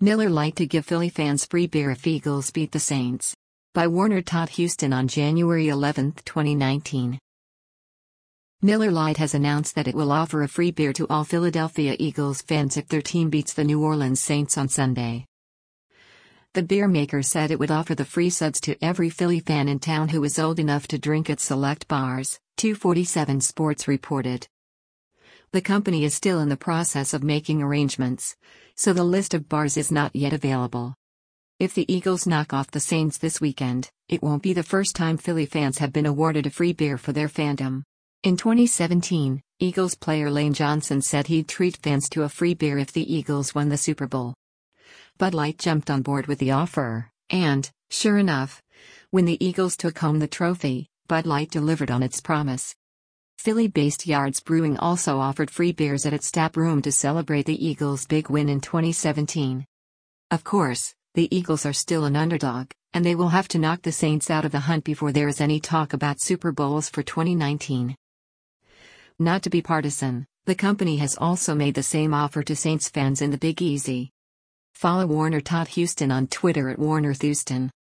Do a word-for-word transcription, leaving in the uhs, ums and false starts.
Miller Lite to give Philly fans free beer if Eagles beat the Saints. By Warner Todd Houston on January eleventh, twenty nineteen. Miller Lite has announced that it will offer a free beer to all Philadelphia Eagles fans if their team beats the New Orleans Saints on Sunday. The beer maker said it would offer the free suds to every Philly fan in town who is old enough to drink at select bars, two forty-seven Sports reported. The company is still in the process of making arrangements, so the list of bars is not yet available. If the Eagles knock off the Saints this weekend, it won't be the first time Philly fans have been awarded a free beer for their fandom. In twenty seventeen, Eagles player Lane Johnson said he'd treat fans to a free beer if the Eagles won the Super Bowl. Bud Light jumped on board with the offer, and, sure enough, when the Eagles took home the trophy, Bud Light delivered on its promise. Philly-based Yards Brewing also offered free beers at its tap room to celebrate the Eagles' big win in twenty seventeen. Of course, the Eagles are still an underdog, and they will have to knock the Saints out of the hunt before there is any talk about Super Bowls for twenty nineteen. Not to be partisan, the company has also made the same offer to Saints fans in the Big Easy. Follow Warner Todd Houston on Twitter at Warner Houston.